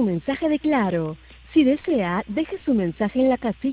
su mensaje de Claro. Si desea, deje su mensaje en la casilla